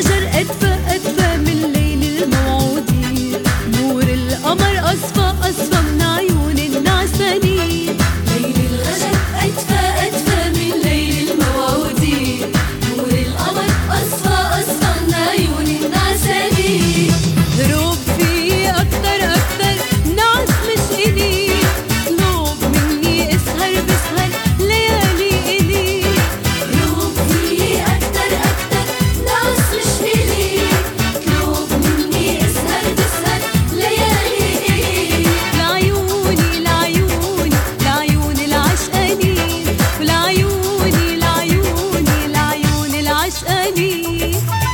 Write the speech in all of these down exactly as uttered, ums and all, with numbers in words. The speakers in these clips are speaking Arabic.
الغجر أدفى أدفى من ليل الموعودين، نور القمر أصفى أصفى من عيون النعسانين. ليل الغجر أدفى أدفى من ليل الموعودين، نور القمر أصفى أصفى من عيون النعسانين. هروب فيه أكتر أكتر نعس مش إلي، اطلب مني اسهر بسهر ليالي إلي. هروب فيه أكتر أكتر نعس مش إلي، اطلب مني اسهر بسهر ليالي إلي. لعيوني لعيوني لعيون العشقانين، ولعيوني لعيوني لعيون العشقانين.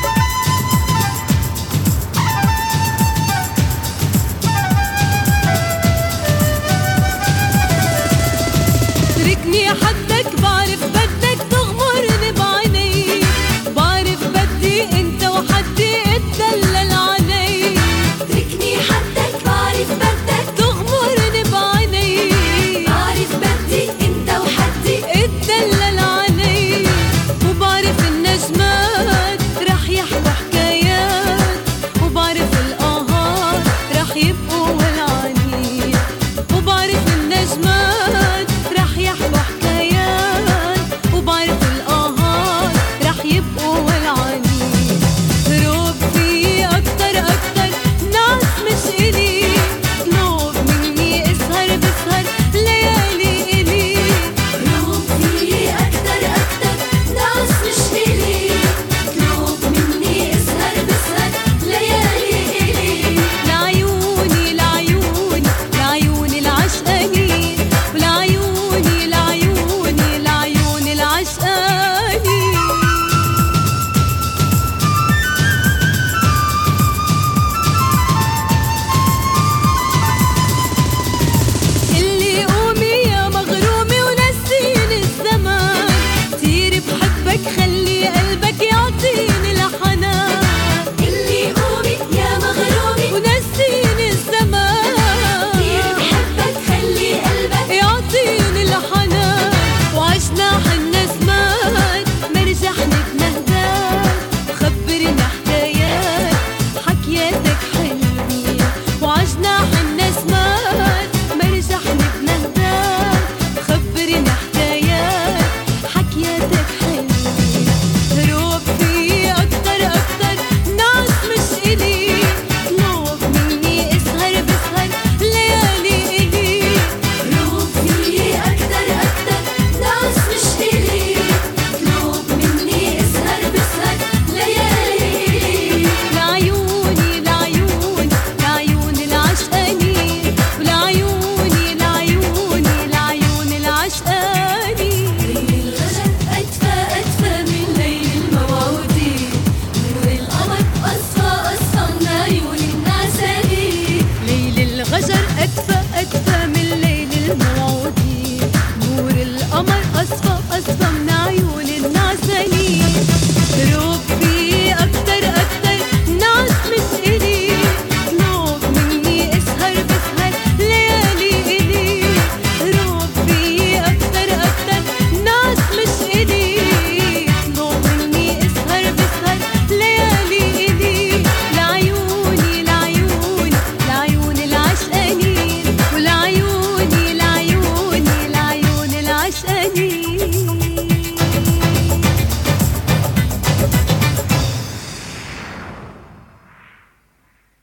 اتركني حدك بعرف بدك تغمرني بعينيك، بعرف بدي انت وحدي اتدلل عليك. اتركني حدك بعرف بدك تغمرني بعينيك، بعرف بدي انت وحدي اتدلل عليك. وبعرف النجمات رح يحكوا حكايات، وبعرف الآهات رح يبقوا ولعانين. وبعرف النجمات رح يحكوا حكايات، وبعرف الآهات رح يبقوا ولعانين. هروب فيه أكتر أكتر نعس مش إلي، اطلب مني اسهر بسهر ليالي إلي. هروب فيه أكتر أكتر نعس مش إلي، اطلب مني اسهر بسهر ليالي إلي. لعيوني لعيوني لعيون العشقانين، ولعيوني لعيوني لعيون العشقانين. اللي قومي يا مغرومي ونسيني الزمان، كتير بحبك خلي قلبك يعطيني الحنان. اللي قومي يا مغرومي ونسيني الزمان، كتير بحبك خلي قلبك يعطيني الحنان. وعشنا حنا زمان مرجحنا بنهداك، خبرنا حكايات حكياتك حلوين. وعشنا حنا زمان مرجحنا بنهداك، خبرنا حكايات حكياتك حلوين. هروب فيه أكتر أكتر نعس مش إلي، اطلب مني اسهر بسهر ليالي إلي. هروب فيه أكتر أكتر نعس مش إلي، اطلب مني اسهر بسهر ليالي إلي. لعيوني لعيوني لعيون العشقانين، ولعيوني لعيوني لعيون العشقانين. ليل الغجر أدفى أدفى من ليل الموعودين، نور القمر أصفى أصفى من عيون النعسانين. ليل الغجر أدفى أدفى من ليل الموعودين، نور القمر أصفى أصفى من عيون النعسانين. هروب فيه أكتر أكتر نعس مش إلي، اطلب مني اسهر بسهر ليالي إلي. هروب فيه أكتر أكتر نعس مش إلي، اطلب مني اسهر بسهر ليالي إلي. لعيوني لعيوني لعيون العشقانين، ولعيوني لعيوني لعيون العشقانين.